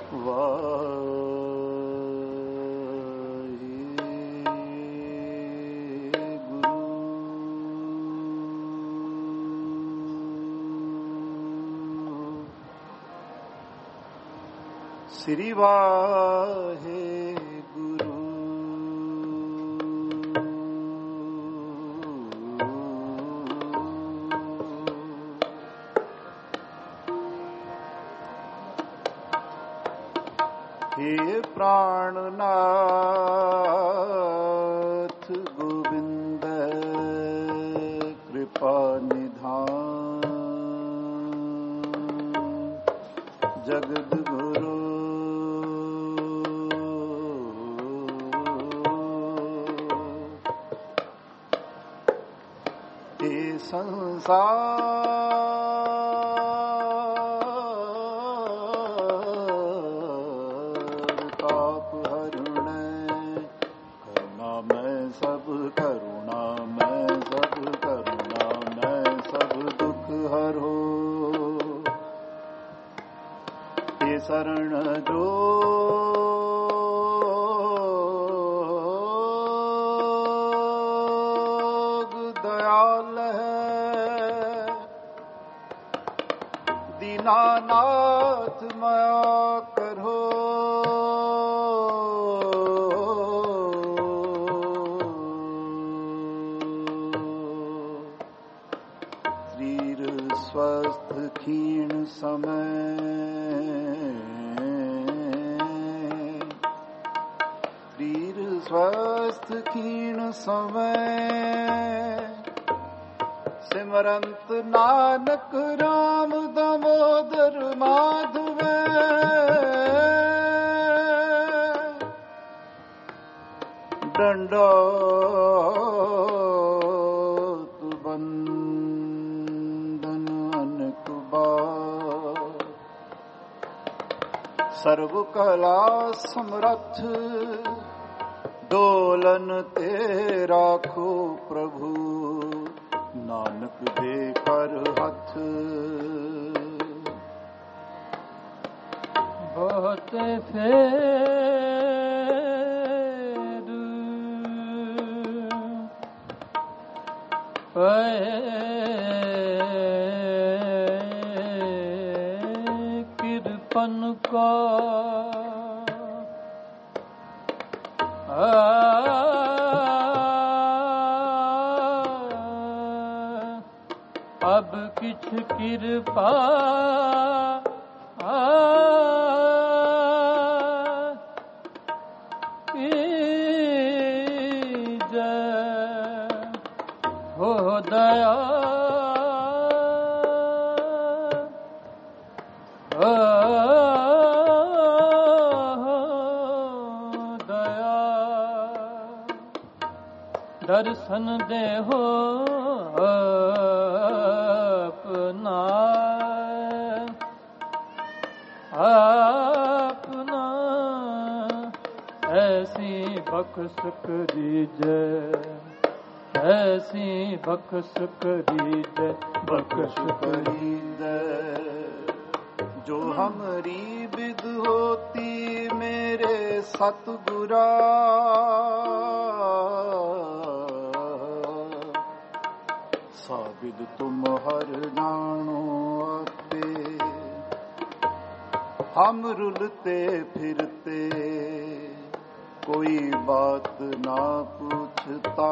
ਸ੍ਰੀ ਵਾਹਿਗੁਰੂ। हे ਪ੍ਰਾਣਨਾਥ ਗੋਬਿੰਦ ਕਿਰਪਾ ਨਿਧਾਨ ਜਗਤ ਗੁਰੂ ਸੰਸਾਰ ਤਾਪ ਹਰਣੈ ਕਰੁਣਾ ਮੈਂ ਸਭ ਕਰੁਣਾ ਮੈਂ ਸਭ ਕਰੁਣਾ ਮੈਂ ਸਭ ਦੁਖ ਹਰੋ ਤੇ ਸਰਣ ਜੋ ਨਾਥ ਮਾਇਆ ਕਰੋ ਸਰੀਰ ਸਵਸਥ ਖੀਣ ਸਮੈ ਸਰੀਰ ਸਵਸਥ ਖੀਣ ਸਮੈ ਸਿਮਰੰਤ ਨਾਨਕ ਰਾਮ ਦਮੋਦਰ ਮਾਧਵੈ ਦੰਡੋਤ ਬੰਦਨ ਅਨੇਕ ਬਾਰ ਸਰਬ ਕਲਾ ਸਮਰੱਥ ਡੋਲਨ ਤੇ ਰਾਖੋ ਪ੍ਰਭੂ ਨਾਨਕ ਦੇ ਕਰ ਹੱਥ ਬਹੁਤ ਫੇਰ ਪਏ ਕਿਰਪਨ ਕਾ ਅਬ ਕਿਛ ਕਿਰਪਾ ਕੀਜੈ ਹੋ ਦਇਆ ਦਰਸ਼ਨ ਦੇਹੋ ਆਪਣਾ ਐਸੀ ਬਖਸ਼ ਕਰੀਜੈ ਐਸੀ ਬਖਸ਼ ਕਰੀਜੈ ਬਖਸ਼ ਕਰੀਜੈ ਜੋ ਹਮਰੀ ਵਿਦ ਹੋਤੀ ਮੇਰੇ ਸਤਿਗੁਰਾ ਸਾਬਿਦ ਤੁਮ ਹਰ ਨਾਣੋ ਆਪੇ ਹਮ ਰੁਲਤੇ ਫਿਰਤੇ ਕੋਈ ਬਾਤ ਨਾ ਪੁੱਛਤਾ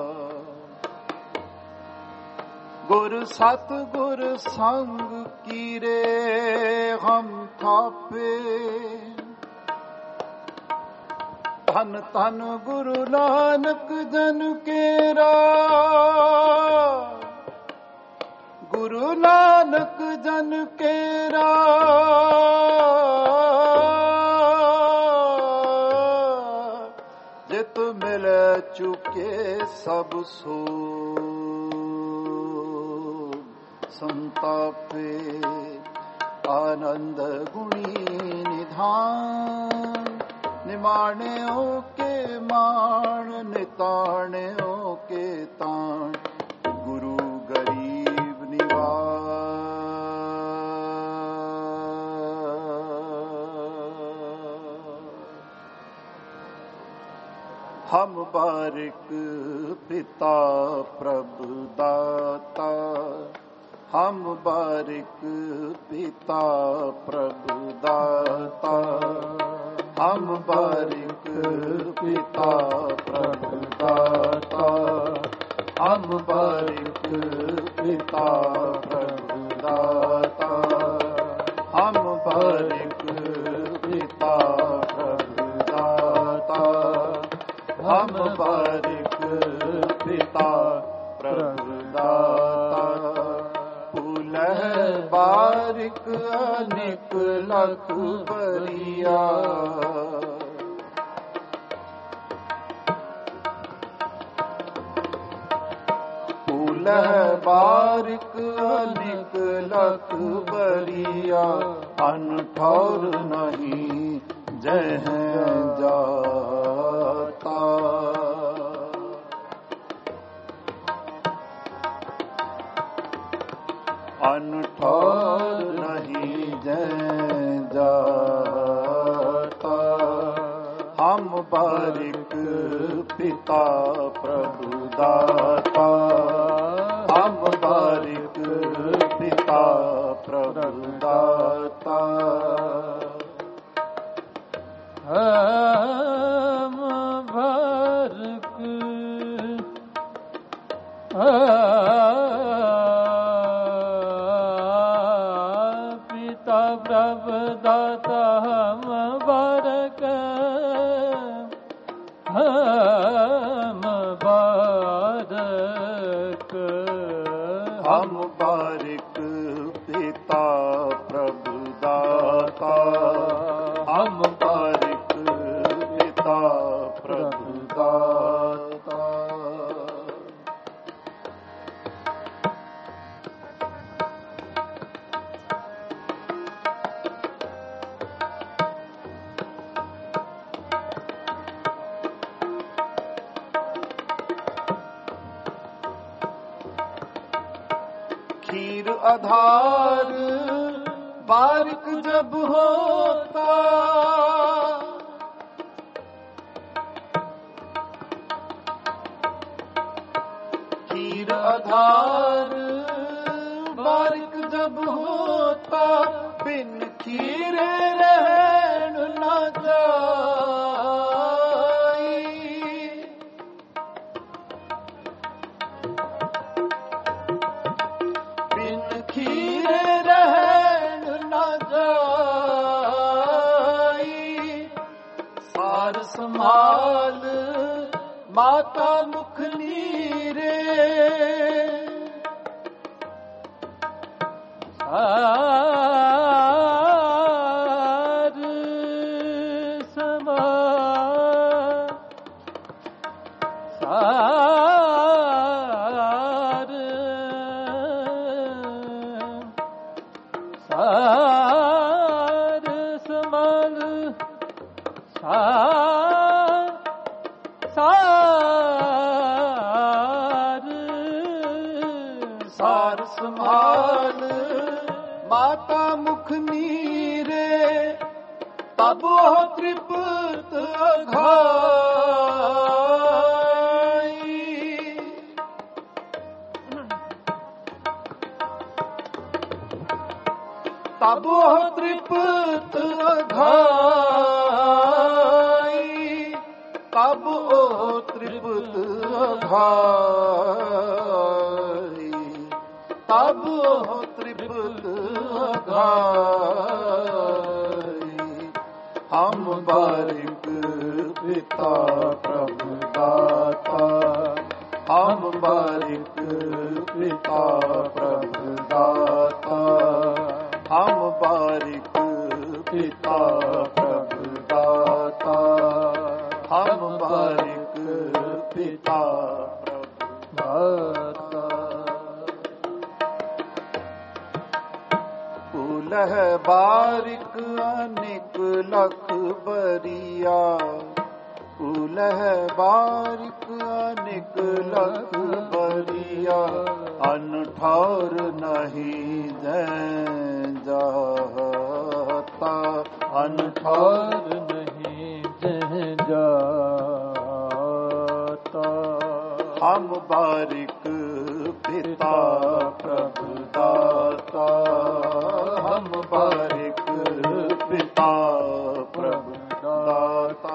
ਗੁਰ ਸਤ ਗੁਰ ਸੰਗ ਕੀਰੇ ਹਮ ਥਾਪੇ ਧਨ ਧਨ ਗੁਰੂ ਨਾਨਕ ਜਨ ਕੇਰਾ ਗੁਰੂ ਨਾਨਕ ਜਨ ਕੇਰਾ ਜਿਤ ਮਿਲ ਚੁਕੇ ਸਭ ਸੋ ਸੰਤਾਪੇ ਆਨੰਦ ਗੁਣੀ ਨਿਧਾਨ ਨਿਮਾਣਿਓ ਕੇ ਮਾਣ ਨਿਤਾਣਿਓ ਕੇ ਤਾਣ ਗੁਰੂ ਗਰੀਬ ਨਿਵਾਜ हम बारिक पिता प्रभु दाता, हम बारिक पिता प्रभु दाता, हम बारिक पिता प्रभु दाता, हम बारिक पिता प्रभु दाता, हम बारिक पिता प्रभु दाता, हम बारिक पिता प्रभु दाता। पुलह बारिक अनेक लख बरिया, पुलह बारिक अनेक लख बरिया, अनठौर नहीं जह जाता। अनठौर नहीं जह जाता। हम बारिक पिता प्रभु दाता, हम बारिक पिता प्रभु दाता। हम बारिक पिता प्रभु दाता, हम बारिक, हम बारिक, हम बारिक पिता प्रभु दाता, हम बारिक पिता प्रभु दाता। खीर आधार बारिक जब होता, खीर आधार बारिक जब होता, बिन खीरे रहन न जाई। बिन खीरे रहन न जाई। सार संभाल माता मुख नीरे, सार संभाल, सार संभाल, सार संभाल माता मुख नीरे, तब वो तृप्त अघाई। तब वो तृप्त अघाई, तब वो तृप्त अघाई, तब वो तृप्त अघाई। हम बारिक पिता प्रभु दाता, हम बारिक पिता प्रभु दाता, हम बारिक पिता प्रभु दाता, हम बारिक पिता प्रभु दाता। पुलह बारिक अनेक लख बरिया, पुलह बारिक अनेक लख बरिया, अनठौर नहीं जह जाता, अनठौर नहीं जह जाता। हम बारिक पिता प्रभु दाता, हम बारिक पिता प्रभु दाता।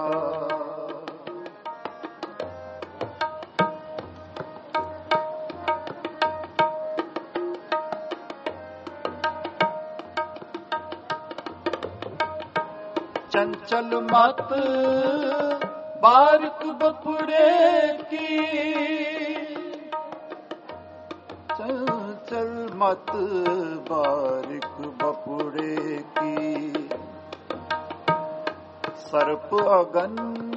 चंचल मत बारिक बपुड़े की, चंचल मत बारिक बपुड़े की, सर्प अगन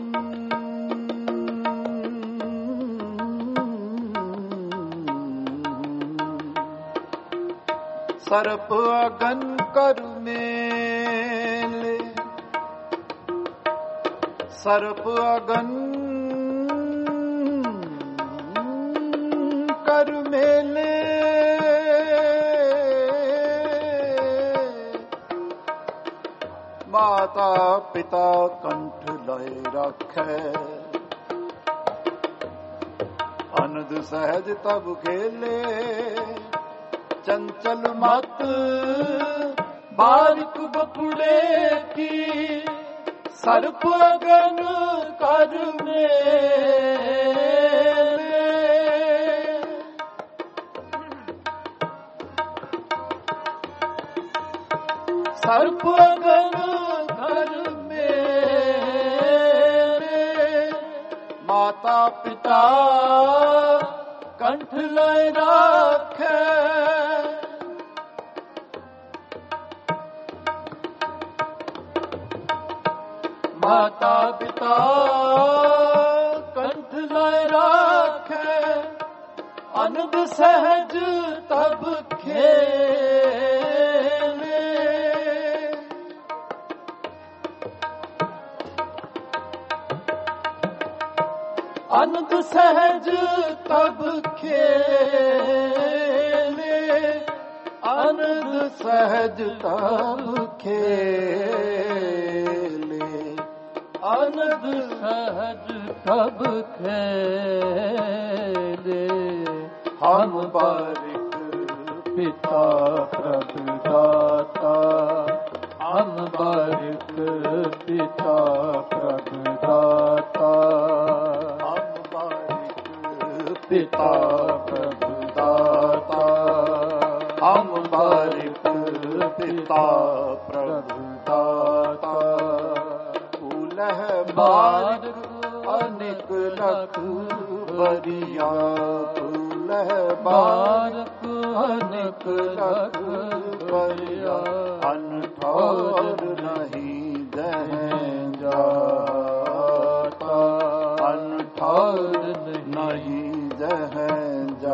सर्प अगन कर मेले, सर्प अगन कर मेले, माता पिता कंठ लय रखे, अनद सहज तब खेले। चंचल मत बारिक बपुड़े की, सर्प अगन कर मेले, सर्प अगन कर मेले, माता पिता कंठ लय राखे, माता पिता कंठ लय राखे, अनद सहज तब खेले। अनद सहज तब खेले, अनद सहज तब खेले, अनद सहज तब खेले। हम बारिक पिता प्रभु दाता, हम बारिक पिता प्रभु दाता, हम बारिक पिता प्रभु दाता, हम बारिक पिता प्रभु दाता। फूलह बारिक अनेक लख बरिया, फूलह बारिक अनेक लख बरिया, अनठौर नहीं दहें जाता, अनठौर नहीं दहें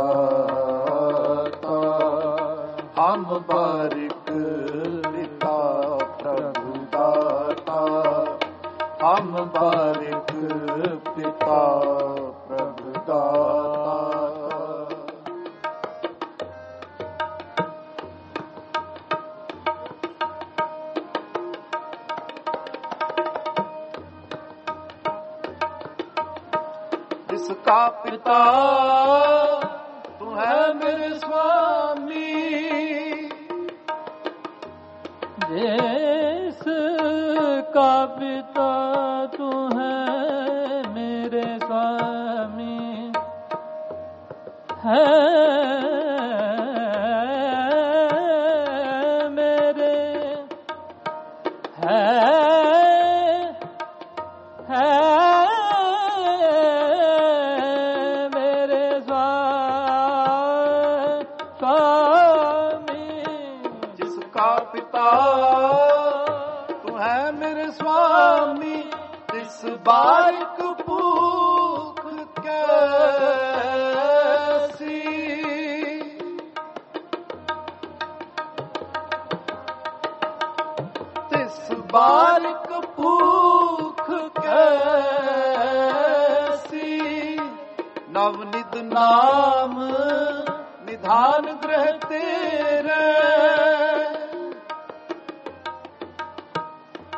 जाता। हम बारिक पिता प्रभु दाता, हम बारिक पिता प्रभु दाता। जिसका पिता तू है मेरे स्वामी, जिसका पिता तू है मेरे स्वामी, है मेरे, है मेरे स्वामी। जिसका पिता तू है मेरे स्वामी, इस बारिक भूख कैसी, इस बारिक भूख कैसी। नवनिध नाम निधान ग्रह तेरे,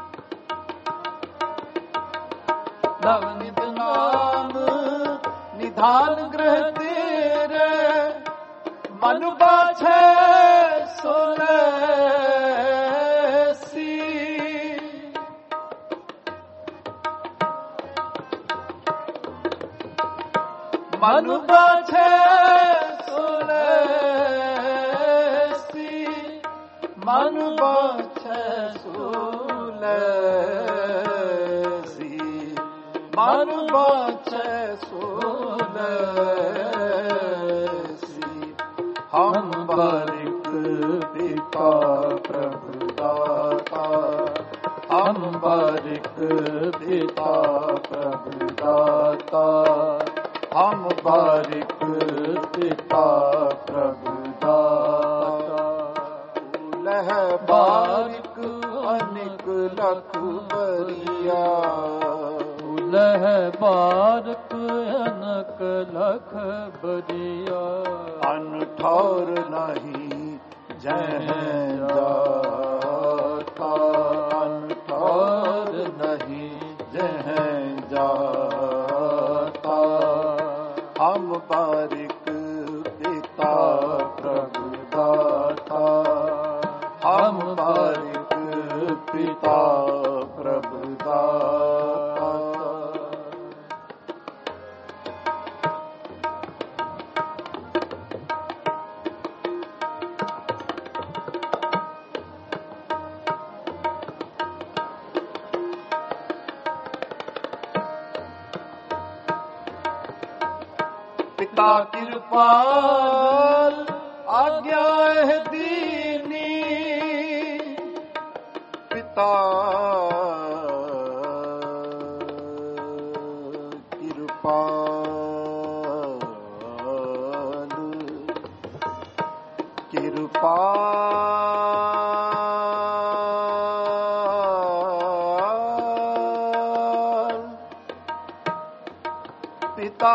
नवनिध नाम धान गृह तेरे मन बाछे सोलसी मन बाछे सोलसी मन बाछे सोलसी मन बाछे सोलसी हम बारिक पिता प्रभु दाता हम बारिक पिता प्रभु दाता हम बारिक पिता प्रभु दाता लह बारिक अनिक लख बरिया लह बारिक अनक लख बरिया अन ठौर नहीं जह जाता अन ठौर नहीं जह जाता हम बारिक पिता प्रभु दाता हम बारिक पिता प्रभु दाता पिता कृपाल आज्ञा है दीनी पिता कृपाल कृपाल पिता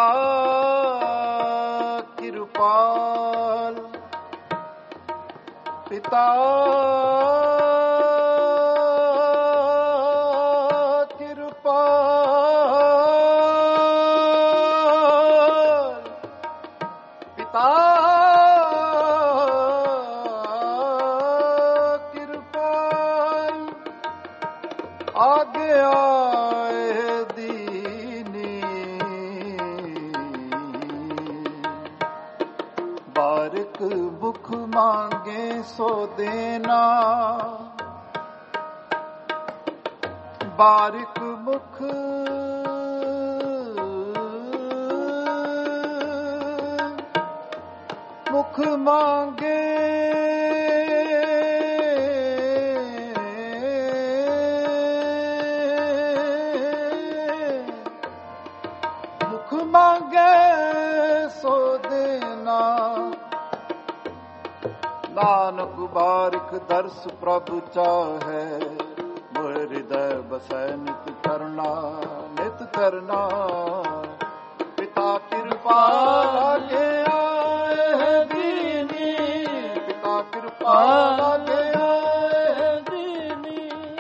कृपाल पिता कृपाल पिता कृपाल आगे आए दीनी बारिक मुख मांगे सो देना बारिक मुख मुख मांगे मुख मांगे सो देना नानक बारिक दर्श प्रभु चाहे मोह हृदय बसै नित करना पिता कृपा लागे आए है दीनी पिता कृपा लागे आए है दीनी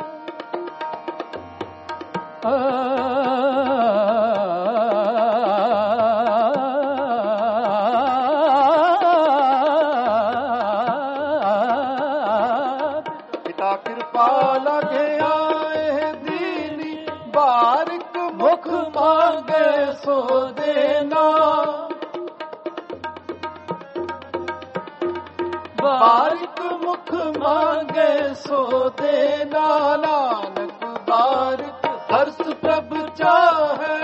पिता कृपा लागे आए है दीनी बारिक मुख मांगे सो देना बारिक मुख मांगे सो देना नानक बारिक हर्ष प्रभु चाहे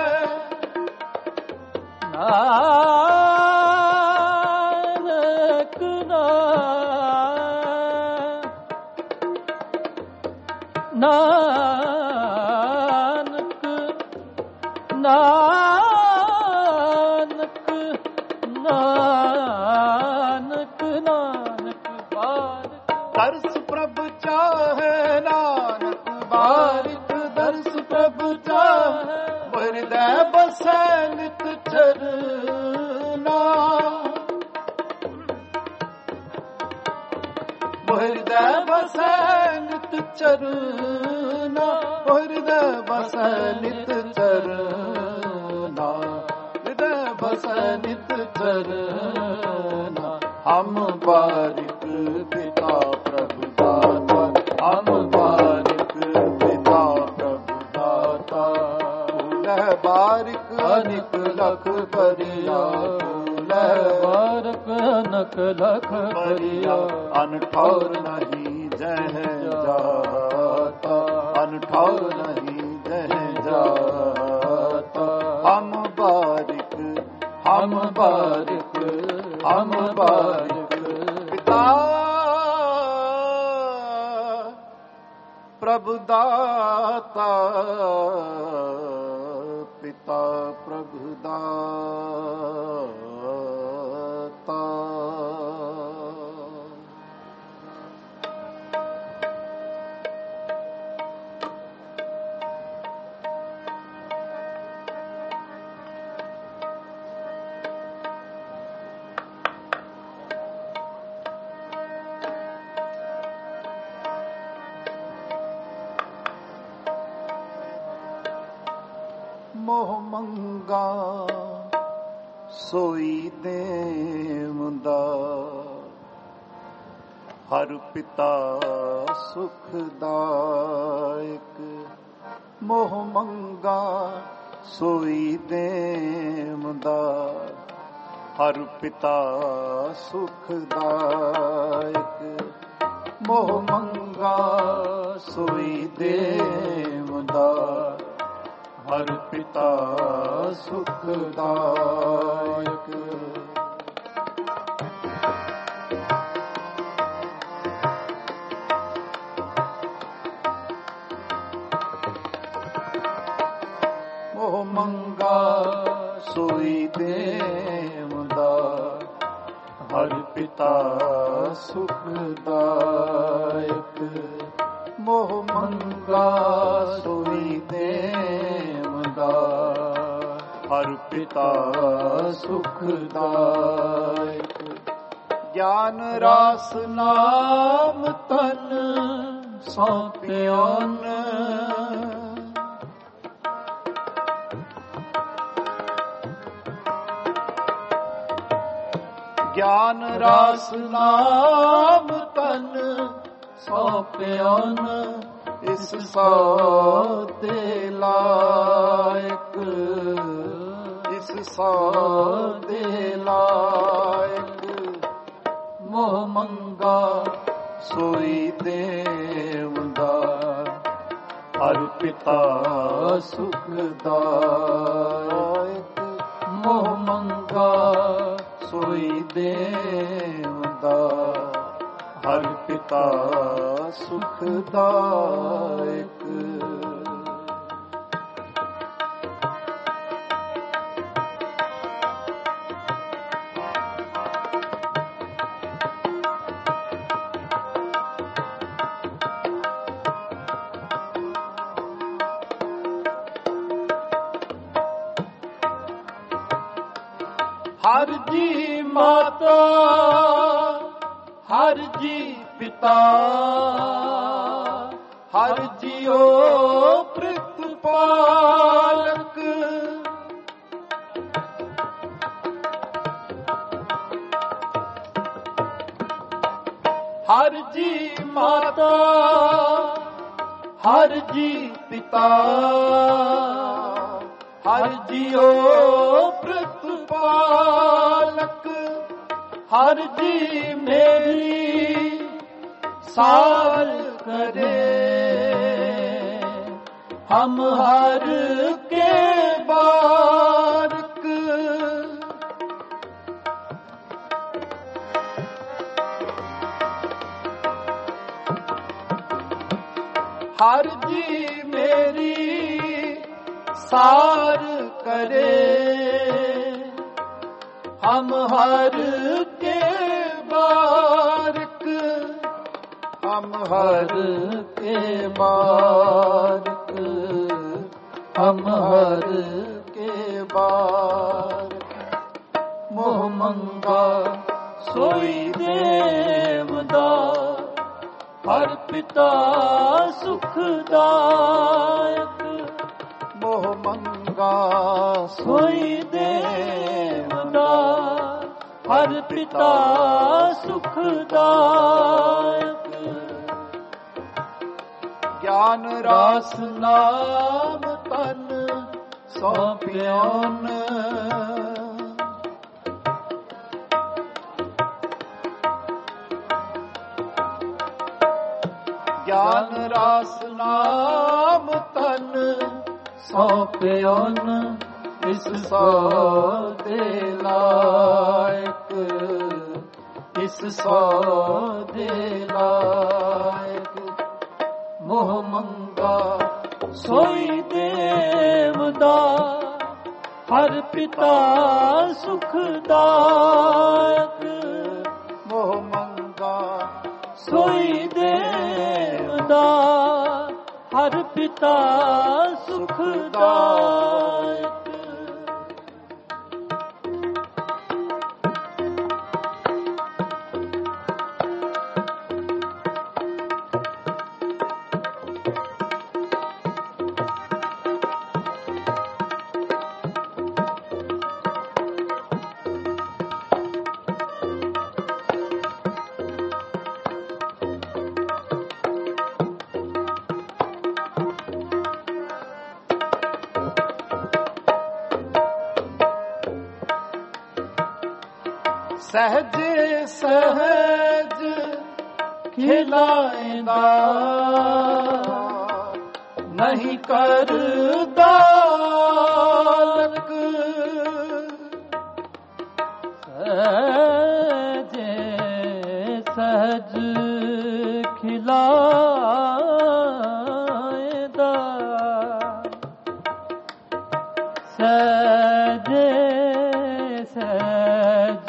नानक नानक नानक नानक नानक बारिक दर्श प्रभु चाहे नानक बारिक दर्श प्रभु चाहे हृदय बसै नित चरना हृदय बसै नित चरना हृदय बसै नित चरना हृदय बसै सरना हम बारिक पिता प्रभु दाता, हम बारिक पिता प्रभु दाता। लह बारिक अनिक लख बरिया, लह बारक अनक लख बरिया। अनठौर नहीं जह जाता, अनठौर नहीं जह जाता। हम बारिक, हम बारिक, हम बारिक पिता प्रभु दाता, पिता प्रभु दाता। मोह मंगा सोई देवदा, हर पिता सुखदायक। मोह मंगा सोई देवदा, हर पिता सुखदायक। मोह मंगा सोई देवदा, हर पिता सुखदायक। मोह मंगा सोई देवदा, हर पिता सुखदायक। मोह मंगा सोई देवदा, हर पिता सुखदायक। ज्ञान रास नाम तन सौंपियोन, ज्ञान रास नाम तन सौंपियोन। इस सौदे लायक, इस सौदे लायक। मोह मंगा सोई देवदा, हर पिता सुखदायक। मोह मंगा सोई देवदा, हर पिता सुखदायक। हर जी माता, हर जी पिता, हर जियो प्रतिपालक। हर जी माता, हर जी पिता, हर जियो प्रतिपालक। हर जी मेरी सार करे, हम हर के बारक। हर जी मेरी सार करे, हम हर के बारक। हम हर के बारक, हम हर के बारक। मोह मंगा सोई देवदा, हर पिता सुखदायक। मोह मंगा सोई देवदा, ਹਰ ਪਿਤਾ ਸੁਖਦਾਇਕ। ਗਿਆਨ ਰਾਸ ਨਾਮ ਤਨ ਸੌਂਪਿਓਨ। ਗਿਆਨ ਰਾਸ ਨਾਮ ਤਨ ਸੌਂਪਿਓਨ। ਇਸ ਸੋ ਦੇ ਲਾਇਕ, ਇਸ ਸੋ ਦੇ ਲਾਇਕ। ਮੋਹ ਮੰਗਾ ਸੋਈ ਦੇਵਦਾ, ਹਰ ਪਿਤਾ ਸੁਖਦਾਇਕ। ਮੋਹ ਮੰਗਾ ਸੋਈ ਦੇਵਦਾ, ਹਰ ਪਿਤਾ ਸੁਖਦਾਇਕ। ਸਹਿਜ ਸਹਿਜ ਖਿਲਾਇਂਦਾ, ਨਹੀਂ ਕਰਦਾ ਲਕ। ਸਹਿਜ ਸਹਿਜ ਖਿਲਾਇਂਦਾ, ਸਹਿਜ ਸਹਿਜ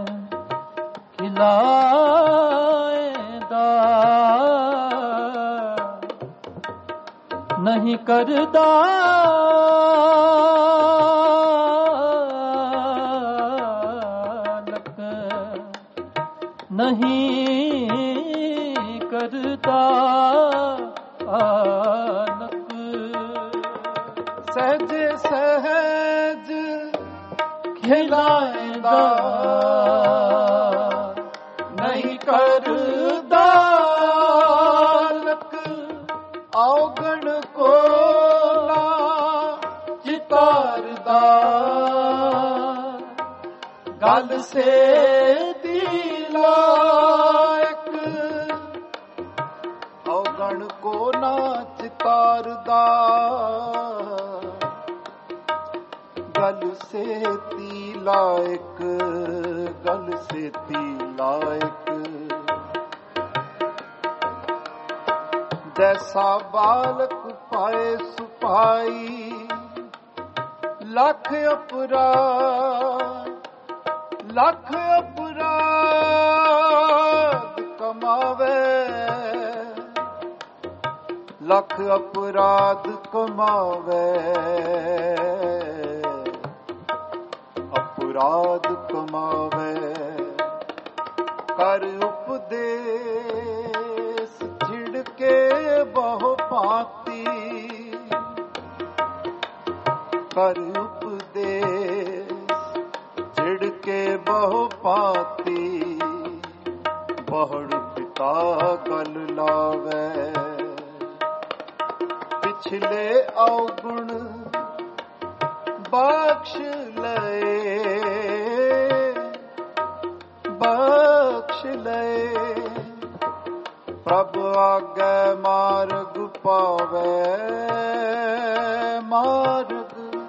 ਖਿਲਾਇਂਦਾ, ਨਹੀਂ ਕਰਦਾ ਲਕ, ਨਹੀਂ ਕਰਦਾ ਲਕ। ਸਹਿਜ ਸਹਿਜ ਖਿਲਾਇਂਦਾ, ਨਹੀਂ ਕਰਦਾ ਲਕ। ਔਗਣ ਕੋ ਨਾ ਚਿਤਾਰਦਾ, ਗੱਲ ਸੇਤੀ ਲਾਇਕ। ਔਗਣ ਕੋ ਨਾ ਚਿਤਾਰਦਾ, ਗੱਲ ਸੇਤੀ ਲਾਇਕ, ਗੱਲ ਸੇਤੀ ਲਾਇਕ। ਜੈਸਾ ਬਾਲਕ ਪਾਏ ਸੁਪਾਈ, ਲੱਖ ਅਪਰਾਧ ਲੱਖ ਅਪਰਾਧ ਕਮਾਵੇ, ਲੱਖ ਅਪਰਾਧ ਕਮਾਵੇ। ਅਪਰਾਧ ਕਮਾਵੇ ਕਰ ਉਪਦੇਸ, ਛਿੜਕੇ ਬਹੁ ਭਾਂਤੀ। ਕਰ ਉਪਦੇਸ ਛਿੜਕੇ ਬਹੁ ਭਾਂਤੀ, ਬਹੁੜ ਪਿਤਾ ਗਲ ਲਾਵੇ। ਪਿਛਲੇ ਔਗੁਣ ਬਖਸ਼ ਲਏ, ਬਖਸ਼ ਲਏ। ਪ੍ਰਭ ਆਗੇ ਮਾਰਗ ਪਾਵੇ, ਮਾਰਗ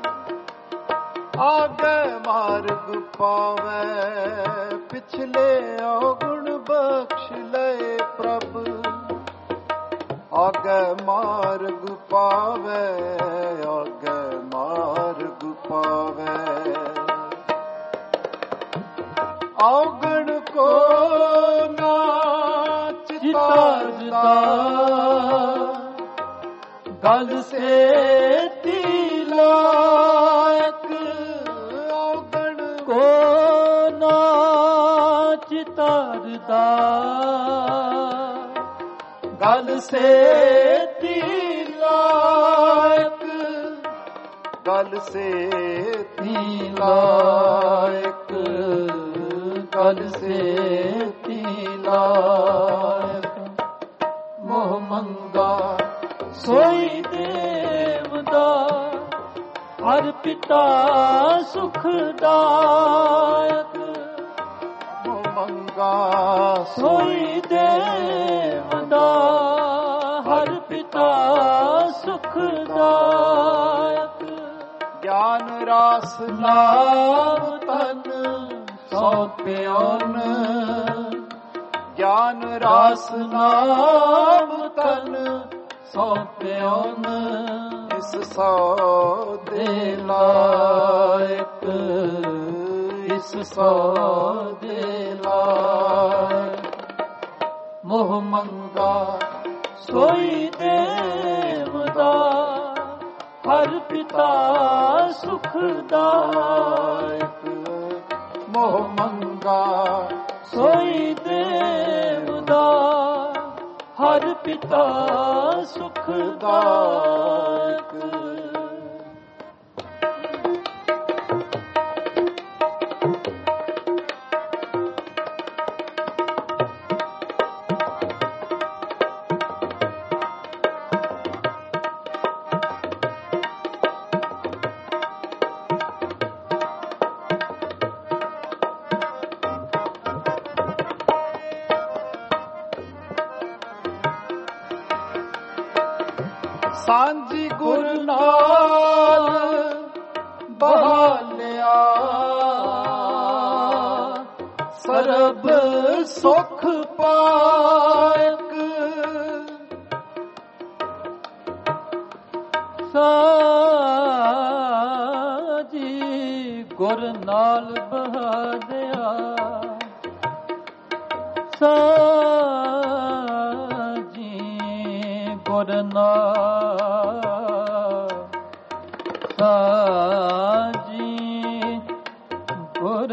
ਆਗੇ ਮਾਰਗ ਪਾਵੇ। ਪਿਛਲੇ ਔਗੁਣ ਬਖਸ਼ ਲਏ ਪ੍ਰਭ, ਆਗੇ ਮਾਰਗ ਪਾਵੇ, ਆਗੇ ਮਾਰਗ ਪਾਵੇ। ਔਗਣ ਕੋ ਨਾ ਚਿਤਾਰਦਾ, ਗੱਲ ਸੇਤੀ ਲਾਇਕ। ਔਗਣ ਕੋ ਨਾ ਚਿਤਾਰਦਾ, ਗੱਲ ਸੇਤੀ ਲਾਇਕ, ਗੱਲ ਸੇਤੀ ਲਾਇਕ, ਕਲ ਸੇ ਲਾਇਕ। ਮੋਹ ਮੰਗਾ ਸੋਈ ਦੇਵਦਾ, ਹਰ ਪਿਤਾ ਸੁਖਦਾਇਕ। ਮੋਹ ਮੰਗਾ ਸੋਈ ਦੇਵਦਾ, ਹਰ ਪਿਤਾ ਸੁਖਦਾਇਕ। ਗਿਆਨ ਰਾਸ ਨਾਮ ਤਨ ਸੌਂਪਿਓਨ, ਗਿਆਨ ਰਾਸ ਨਾਮ ਤਨ ਸੌਂਪਿਓਨ। ਇਸ ਸੋ ਦੇ ਲਾਇਕ, ਇਸ ਸੋ ਦੇ ਲਾਇਕ। ਮੋਹ ਮੰਗਾ ਸੋਈ ਦੇਵਦਾ, ਹਰ ਪਿਤਾ ਸੁਖਦਾਇਕ। ਮੋਹ ਮੰਗਾ ਸੋਈ ਦੇਵਦਾ, ਹਰ ਪਿਤਾ ਸੁਖਦਾਇਕ। ਸਾਂਝੀ ਗੁਰ ਨਾਲ ਬਹਾਲਿਆ, ਸਰਬ ਸੁਖ ਪਾਇਕ। ਸਾਜੀ ਗੁਰ ਨਾਲ ਬਹਾਲਿਆ, ਸਾਜੀ ਗੁਰ ਨਾਲ, ਸਾਜੀ ਗੁਰ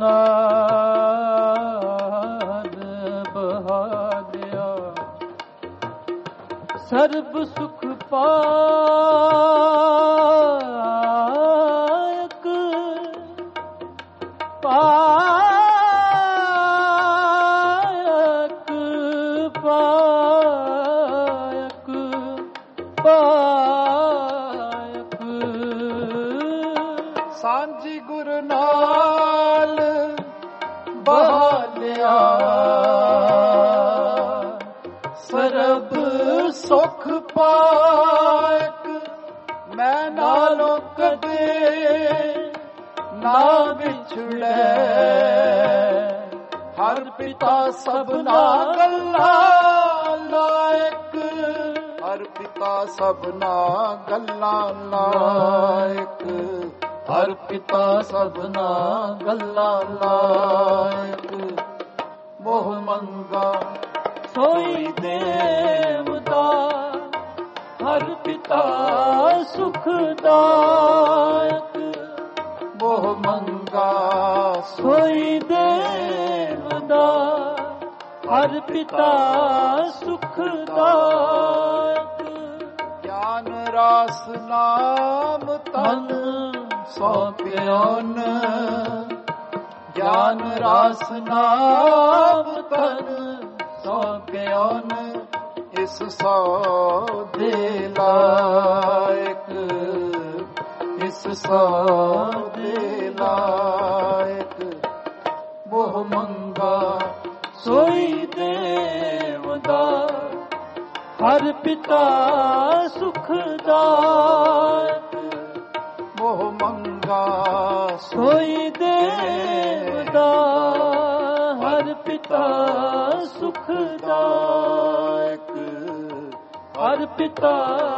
ਨਾਲ ਬਹਾਲਿਆ, ਸਰਬ ਸੁਖ ਪਾਇਕ। ਪਾਇਕ ਪਾਇਕ ਪਾਇਕ। ਸਾਂਝੀ ਗੁਰ ਨਾਲ ਬਹਾਲਿਆ, ਸਰਬ ਸੁਖ ਪਾਇਕ। ਮੈਂ ਨਾਲੋਂ ਕਦੇ ਨਾ ਵਿਛੜੈ, ਹਰ ਪਿਤਾ ਸਭਨਾ ਗੱਲਾਂ ਲਾਇਕ। ਹਰ ਪਿਤਾ ਸਭਨਾ ਗੱਲਾਂ ਲਾਇਕ, ਹਰ ਪਿਤਾ ਸਭਨਾ ਗੱਲਾਂ ਲਾਇਕ। ਮੋਹ ਮੰਗਾ ਸੋਈ ਦੇਵਦਾ, ਹਰ ਪਿਤਾ ਸੁਖਦਾਇਕ। ਮੋਹ ਮੰਗਾ ਸੋਈ ਦੇਵਦਾ, ਹਰ ਪਿਤਾ ਸੁਖਦਾਇਕ। ਗਿਆਨ ਰਾਸ ਨਾਮ ਤਨ ਸੌਂਪਿਓਨ, ਗਿਆਨ ਰਾਸ ਨਾਮ ਤਨ ਸੌਂਪਿਓਨ। ਇਸ ਸੋ ਦੇ ਲਾਇਕ, ਇਸ ਸੋ ਦੇ ਲਾਇਕ। ਮੋਹ ਮੰਗਾ ਸੋਈ ਦੇਵਦਾ, ਹਰ ਪਿਤਾ ਸੁਖਦਾਇਕ। ਮੋਹ ਮੰਗਾ ਸੋਈ ਦੇਵਦਾ, ਹਰ ਪਿਤਾ ਸੁਖਦਾਇਕ। ਹਰ ਪਿਤਾ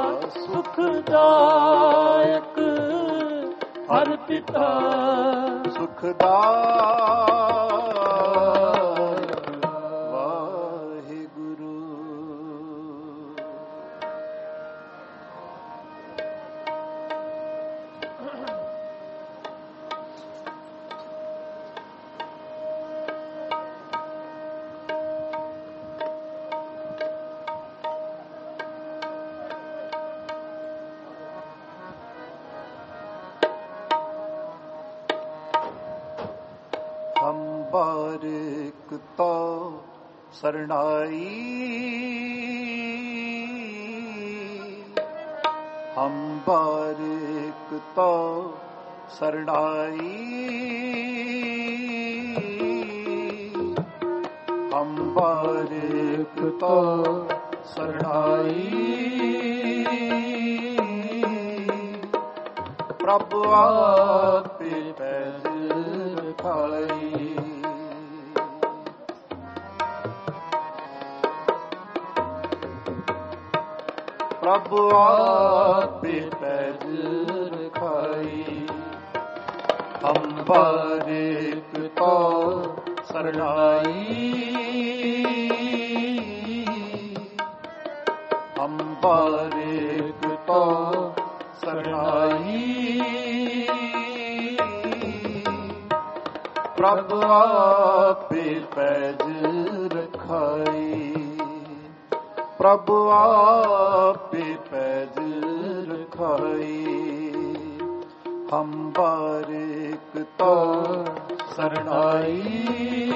ਸੁਖਦਾਇਕ, ਹਰ ਪਿਤਾ ਸੁਖਦਾਇਕ। ਵਾਹਿਗੁਰੂ। ਬਾਰਿਕ ਤੋ ਸਰਣਾਈ ਹਮ ਬਾਰਿਕ ਤੋ ਸਰਣਾਈ ਹਮ ਬਾਰਿਕ ਤੋ ਸਰਣਾਈ ਪ੍ਰਭ ਆਪੇ ਪੈਜ ਰਖਾਈ ਪ੍ਰਭ ਆਪੇ ਪੈਜ ਰਖਾਈ ਹਮ ਬਾਰਿਕ ਤੋ ਸਰਣਾਈ ਹਮ ਬਾਰਿਕ ਤੋ ਸਰਣਾਈ ਪ੍ਰਭ ਆਪੇ ਪੈਜ ਰਖਾਈ ਪ੍ਰਭ ਆਪੇ ਪੈਜ ਰਖਾਈ ਹਮ ਬਾਰਿਕ ਤੋ ਸਰਣਾਈ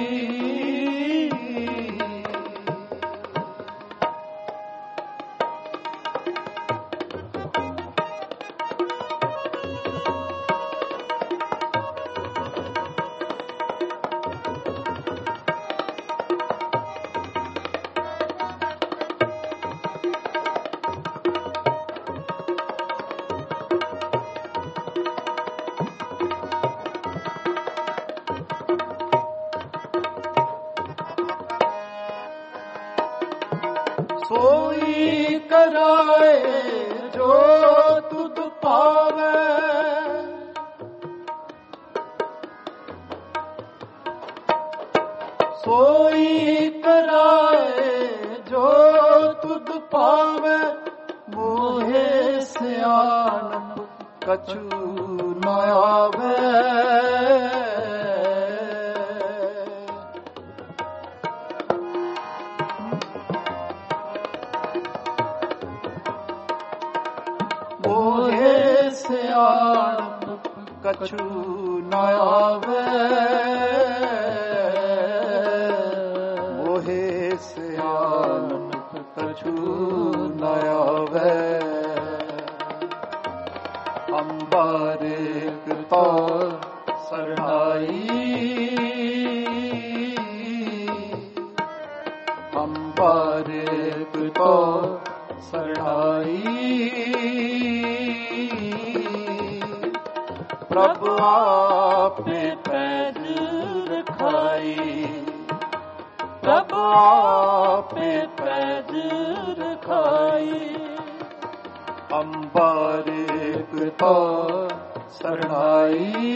ਸੋਈ ਕਰਾਏ ਜੋ ਤੁਧ ਪਾਵੇ ਸੋਈ ਕਰਾਏ ਜੋ ਤੁਧ ਪਾਵੇ ਮੋਹੇ ਸਿਆਣਪ ਕਛੂ ਨ ਆਵੇ ਮੋਹੇ ਸਿਆਣਪ ਕਛੂ ਨ ਆਵੇ ਮੋਹੇ ਸਿਆਣਪ ਕਛੂ ਨ ਆਵੇ ਹਮ ਬਾਰਿਕ ਤੋ ਸਰਣਾਈ ਹਮ ਬਾਰਿਕ ਤੋ ਸਰਣਾਈ ਪ੍ਰਭ ਆਪੇ ਪੈਜ ਰਖਾਈ ਪ੍ਰਭ ਆਪੇ ਪੈਜ ਰਖਾਈ ਹਮ ਬਾਰਿਕ ਤੋ ਸਰਣਾਈ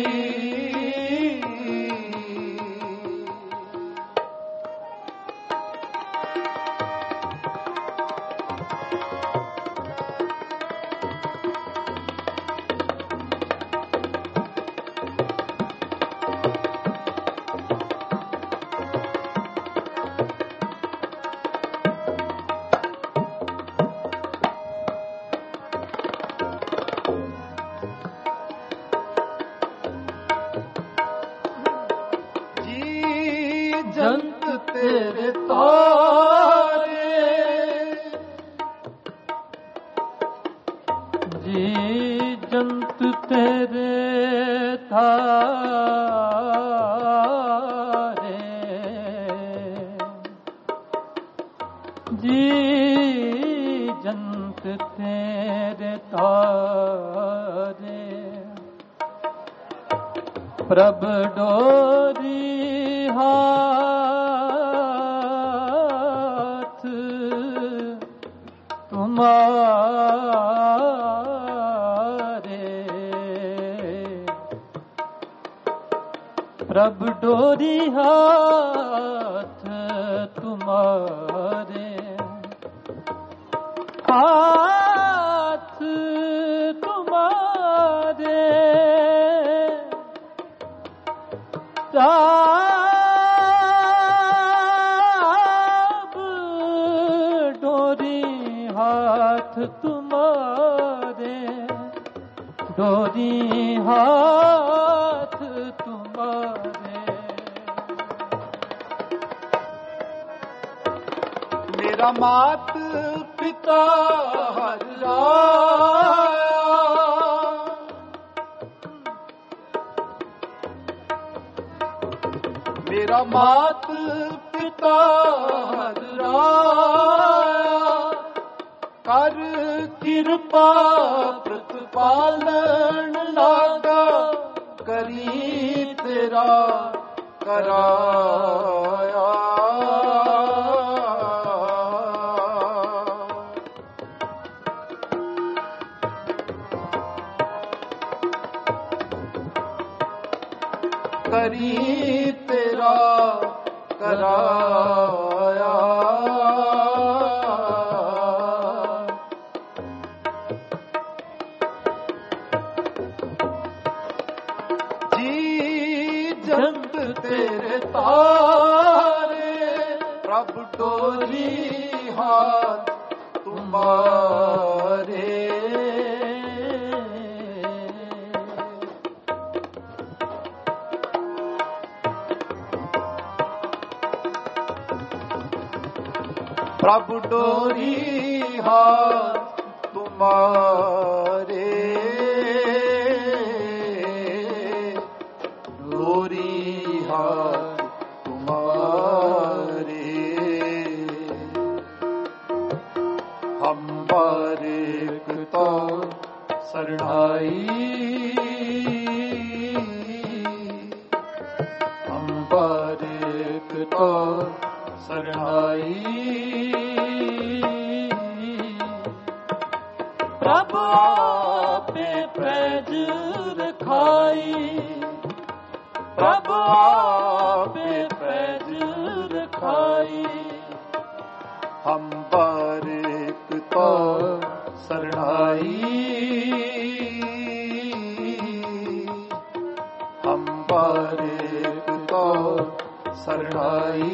ਜੰਤ ਤੇਰੇ ਤਾਰੇ ਜੀ ਜੰਤ ਤੇਰੇ ਤਾਰੇ ਜੀ ਜੰਤ ਤੇਰੇ ਤਾਰੇ ਪ੍ਰਭ ਡੋਰੀ ਹਾਥ ਤੁਮਾਰੇ ਪ੍ਰਭ ਡੋਰੀ ਹਾਥ ਤੁਮਾਰੇ ਹਾਥ ਤੁਮਾਰੇ ਪ੍ਰਭ ਡੋਰੀ ਹਾਥ ਤੁਮਾਰੇ ਡੋਰੀ ਹਾਥ ਤੁਮਾਰੇ ਮੇਰਾ ਮਾਤ ਪਿਤਾ ਹਰ ਰਾਇਆ, ਮੇਰਾ ਮਾਤ ਪਿਤਾ ਹਰ ਰਾਇਆ, ਕਰ ਕਿਰਪਾ ਪ੍ਰਤਪਾਲਨ ਲਾਗਾ, ਕਰੀ ਤੇਰਾ ਕਰਾਇਆ। ਕਰੀ ਤੇਰਾ ਕਰਾਇਆ। ਜੀ ਜੰਤ ਤੇਰੇ ਤਾਰੇ, ਪ੍ਰਭ ਡੋਰੀ ਹਾਥ ਤੁਮਾਰੇ। ਪ੍ਰਭ ਡੋਰੀ ਹਾਥ ਤੁਮਾਰੇ, ਡੋਰੀ ਹਾਥ ਤੁਮਾਰੇ। ਹਮ ਬਾਰਿਕ ਤੋ ਸਰਣਾਈ, ਹਮ ਬਾਰਿਕ ਤੋ ਸਰਣਾਈ। ਪ੍ਰਭ ਆਪੇ ਪੈਜ ਰਖਾਈ, ਪ੍ਰਭ ਆਪੇ ਪੈਜ ਰਖਾਈ। ਹਮ ਬਾਰਿਕ ਤੋ ਸਰਣਾਈ, ਹਮ ਬਾਰਿਕ ਤੋ ਸਰਣਾਈ।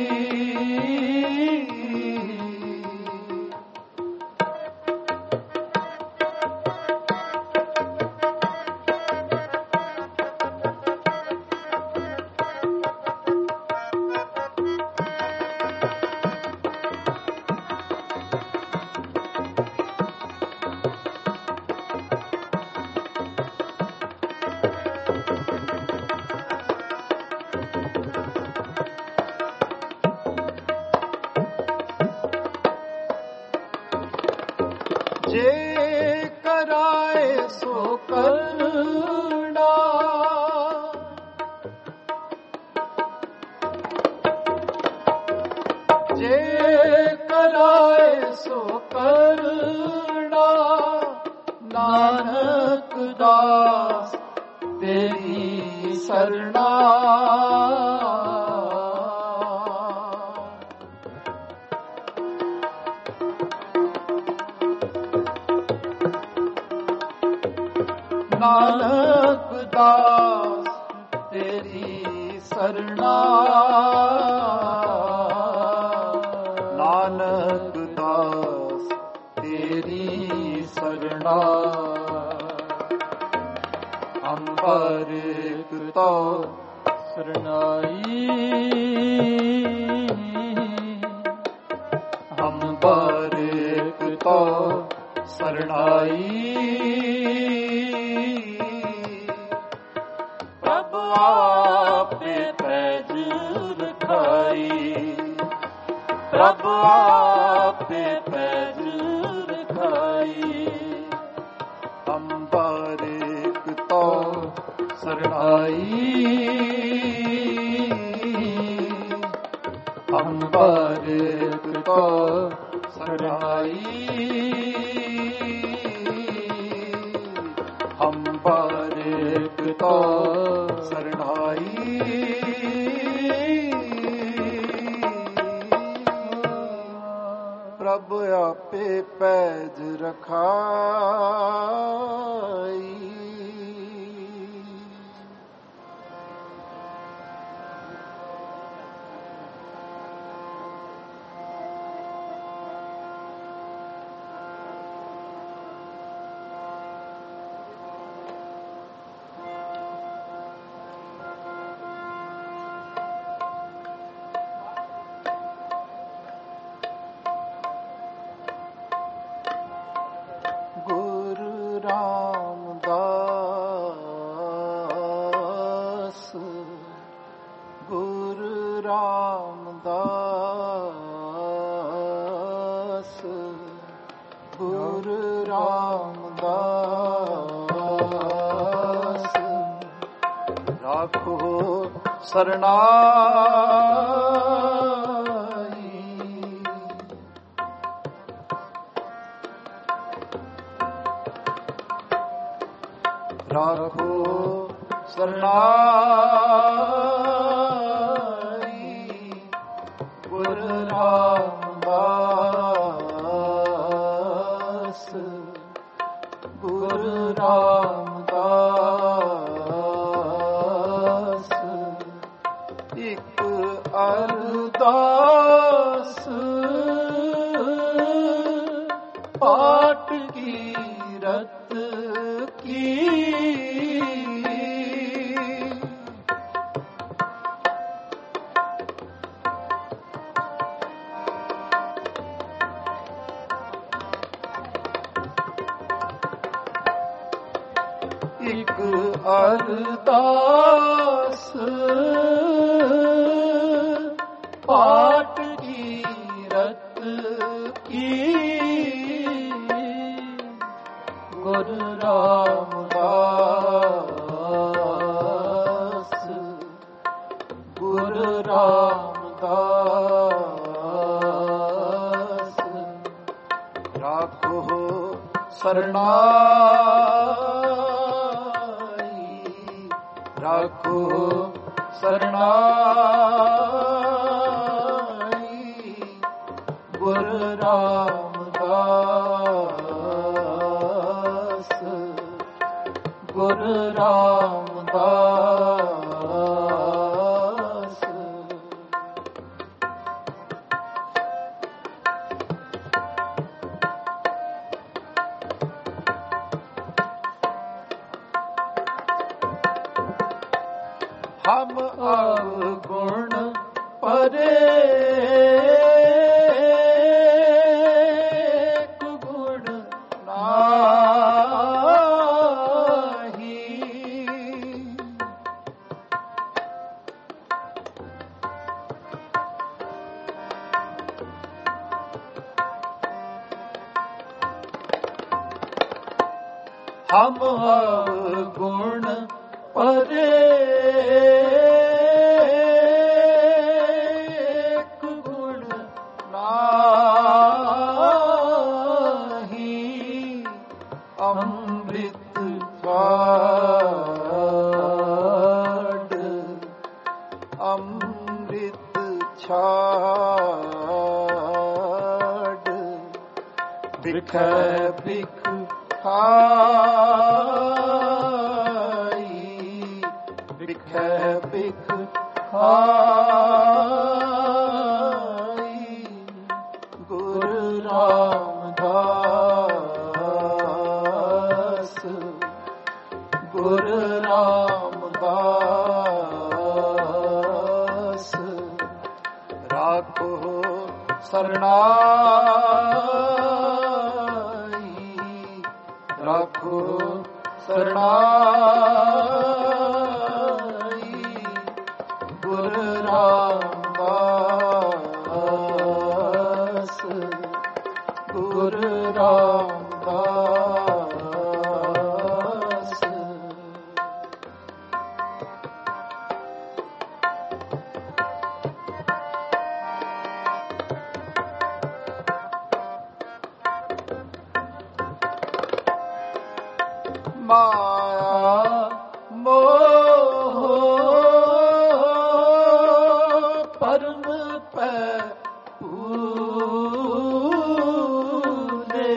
ਜੇ ਕਰਾਏ ਸੋ ਕਰਨਾ, ਜੇ ਕਰਾਏ ਸੋ ਕਰਨਾ। ਨਾਨਕ ਦਾਸ ਤੇਰੀ ਸਰਣਾ, ਨਾਨਕ ਦਾਸ ਤੇਰੀ ਸਰਣਾ। ਨਾਨਕ ਦਾਸ ਤੇਰੀ ਸਰਣਾ। ਅੰਬਰਿਕ ਤੋ ਸਰਣਾਈ, ਅੰਬਰਿਕ ਤੋ ਸਰਣਾਈ। ਪ੍ਰਭ ਆਪੇ ਪੈਜ ਰਖਾਈ, ਪ੍ਰਭ ਆਪੇ ਪੈਜ ਰਖਾਈ। ਅੰਬਰਿਕ ਤੋ ਸਰਣਾਈ, ਅੰਬਰਿਕ ਤੋ ਸਰਣਾਈ। ਅੰਬਰਿਕ ਤੋ ਸਰਣਾਈ। ਪ੍ਰਭ ਆਪੇ ਪੈਜ ਰਖਾਈ। राखो सरनाई। राखो सरनाई गुरु रामदास, गुरु रामदास। एक अरदास पाठ की रत की, एक अरदास पाठ की रत की, गुरु रामदास, गुरु रामदास। राखो सरनाई, राखो सरनाई गुरु रामदास, गुरु रामदास। हम अवगुण परे गुण नाही, हम अवगुण परे गुण नाही, अमृत छाड़, अमृत छाड़। बिख बिख खाई, बिख बिख खाई गुरु रामदास, गुरु रामदास। राखो सरनाई, राखो सरनाई गुरु रामदास, गुरु रामदास। माया मोह परम पे भूले,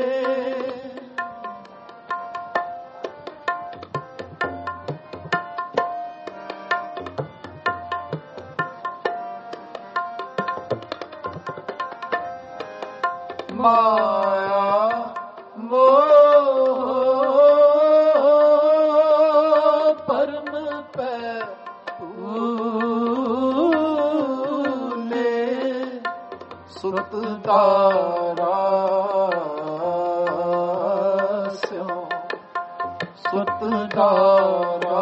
माया मोह परम पे भूले, सुत दारा स्यों, सुत दारा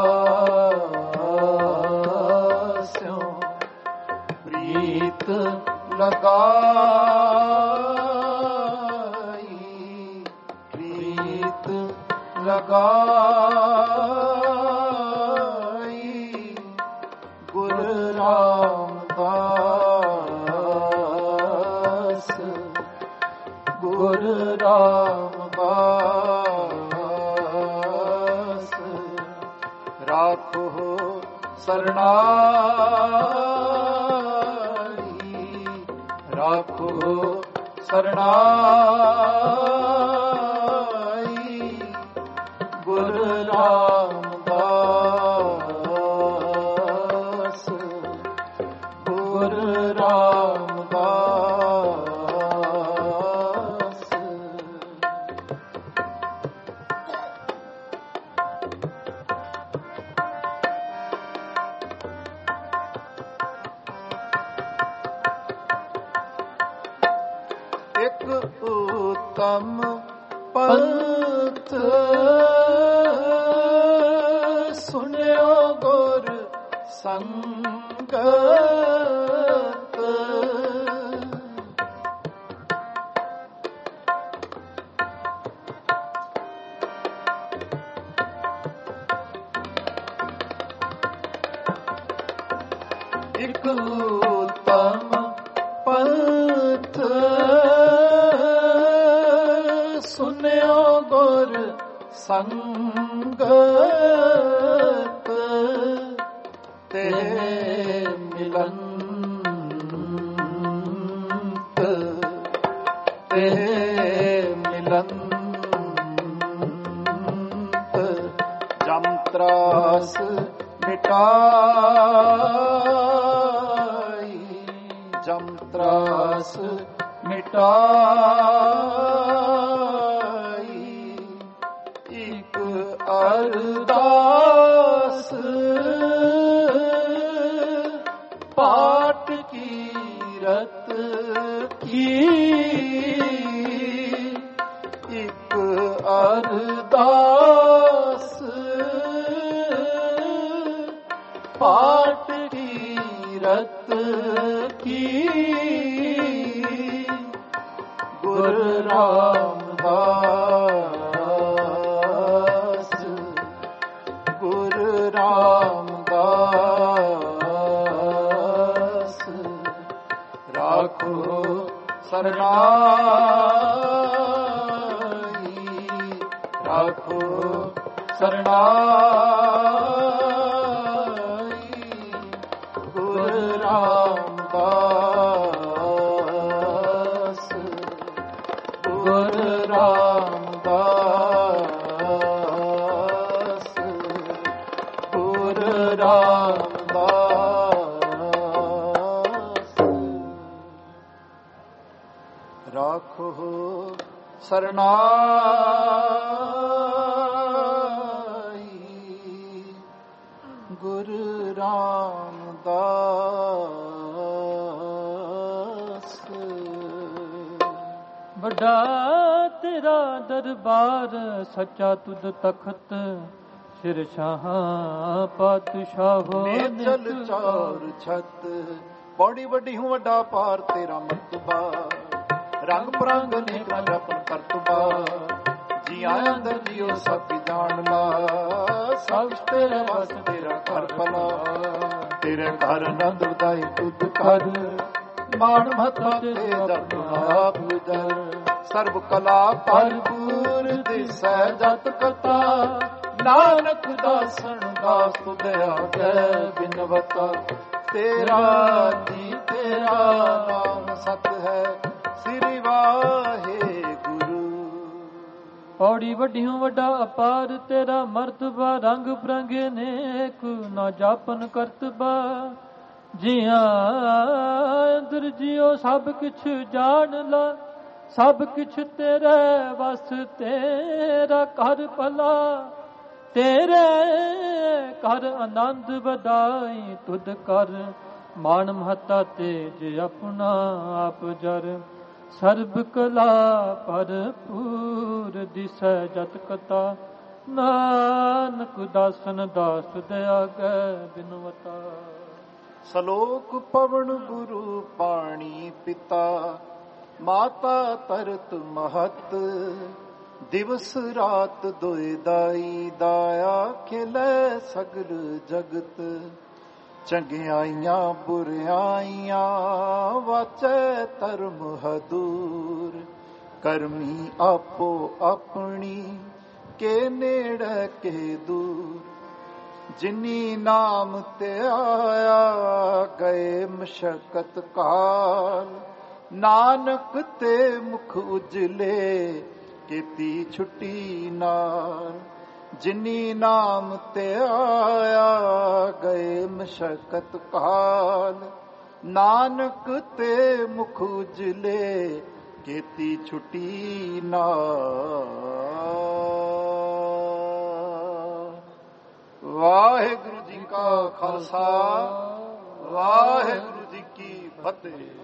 स्यों प्रीत लगाई, प्रीत लगाई ਸਰਣਾਈ, ਰਾਖੋ ਸਰਣਾਈ, ਗੁਰ ਰਾਮਦਾਸ, ਗੁਰ ਰਾਮਦਾਸ। ਇੱਕ ਉਤਮ ਪੰਥ ਸੁਣਿਓ ਗੁਰ ਸੰਗਤ, ਇੱਕ ਉਤਮ ਪੰਥ ਸੁਨਿਓ ਗੁਰ ਸੰਗਤ, ਤੇ ਮਿਲੰਤ, ਤੇ ਮਿਲੰਤ, ਜਮ ਤਰਾਸ ਮਿਟਾਈ, ਜਮ ਤਰਾਸ ਮਿਟਾਈ, ਇੱਕ ਅਰਦਾਸ ਪਾਠ ਕੀਰਤ ਕੀ, ਇੱਕ ਅਰਦਾਸ ਪਾਠ ਕੀਰਤ ਕੀ, ਗੁਰ ਰਾਮਦਾਸ, ਗੁਰ ਰਾਮਦਾਸ। ਰਾਖੋ ਸਰਣਾਈ, ਰਾਖੋ ਸਰਣਾਈ, ਗੁਰ ਰਾਮਦਾਸ, ਗੁਰ ਰਾਮਦਾਸ, ਗੁਰ ਰਾਮਦਾਸ। ਰਾਖੋ ਸਰਣਾਈ, ਗੁਰ ਰਾਮਦਾਸ। ਵੱਡਾ ਤੇਰਾ ਦਰਬਾਰ, ਸੱਚਾ ਤੁਧ ਤਖਤ, ਸਿਰ ਸ਼ਾਹ ਪਾਤਸ਼ਾਹੋ ਮੇਜਲ ਚਾਰ ਛੱਤ, ਬੜੀ ਵੱਡੀ ਹੂੰ ਵੱਡਾ ਪਾਰ ਤੇਰਾ ਮਰਤਬਾ, ਰੰਗ ਪ੍ਰੰਗ ਅਨੇਕ ਰਪਨ ਕਰਤਬਾ, ਜੀ ਆਇਆ ਅੰਦਰ ਜੀਓ ਸਭ ਜਾਣ ਲਾ, ਸਭ ਤੇਰੇ ਵਸ ਤੇਰਾ ਘਰ ਭਲਾ, ਤੇਰੇ ਘਰ ਆਨੰਦ ਵਧਾਈ ਤੁਧ ਕਰ, ਮਾਣ ਮਹੱਤਾ ਤੇ ਜਪ ਆਪ ਜਰ, ਸਰਬ ਕਲਾ ਭਰਪੂਰ ਦਿਸੈ ਜਤ ਕਥਾ, ਨਾਨਕ ਦਾਸਨ ਦਾਸ ਤੁਧ ਆਗੈ ਬਿਨਵਤਾ, ਤੇਰਾ ਜੀ ਤੇਰਾ ਨਾਮ ਸਤ ਹੈ, ਸ੍ਰੀ ਵਾਹਿਗੁਰੂ। ਪੌੜੀ ਵੱਡੀਓਂ ਵੱਡਾ ਅਪਾਰ, ਤੇਰਾ ਮਰਤਬਾ ਰੰਗ ਬਰੰਗੇ ਨੇਕ, ਨਾ ਜਾਪਨ ਕਰਤਬਾ, ਜੀਆਂ ਅੰਦਰ ਜਿਉ ਸਭ ਕਿਛ ਜਾਣ ਲਾ, ਸਭ ਕਿਛ ਤੇਰੇ ਵਸ ਤੇਰਾ ਘਰ ਭਲਾ, ਤੇਰੇ ਘਰ ਆਨੰਦ ਵਧਾਈ ਤੁਧ ਕਰ, ਮਾਣ ਮਹੱਤਾ ਤੇਜ ਆਪਣਾ ਆਪ ਜਰ, ਸਰਬ ਕਲਾ ਭਰਪੂਰ ਦਿਸੈ ਜਤ ਕਥਾ, ਨਾਨਕ ਦਾਸਨ ਦਾਸ ਦਿਆਗੈ ਬਿਨਵਤਾ। ਸਲੋਕ ਪਵਨ ਗੁਰੂ ਪਾਣੀ ਪਿਤਾ, ਮਾਤਾ ਤਰਤ ਮਹਤ, ਦਿਵਸ ਰਾਤ ਦੋਇ ਦਾਈ, ਦਾਇਆ ਖਿਲੈ ਸਗਲ ਜਗਤ, ਚੰਗਿਆਈਆਂ ਬੁਰਿਆਈਆਂ ਵਾਚੈ ਧਰਮ ਹਦੂਰ, ਕਰਮੀ ਆਪੋ ਆਪਣੀ ਕੇ ਨੇੜੇ ਕੇ ਦੂਰ, ਜਿਨੀ ਨਾਮ ਤੇ ਆਇਆ ਗਏ ਮਸ਼ਕਤ ਕਾਲ, ਨਾਨਕ ਤੇ ਮੁਖ ਉਜਲੇ ਕੀਤੀ ਛੁੱਟੀ ਨਾਲ। ਜਿਨੀ ਨਾਮ ਤੇ ਆਇਆ ਗਏ ਮਸ਼ਕਤ ਕਾਲ, ਨਾਨਕ ਤੇ ਮੁਖ ਉਜਲੇ ਕੀਤੀ ਛੁੱਟੀ ਨਾਲ। ਵਾਹਿਗੁਰੂ ਜੀ ਕਾ ਖਾਲਸਾ, ਵਾਹਿਗੁਰੂ ਜੀ ਕੀ ਫਤਿਹ।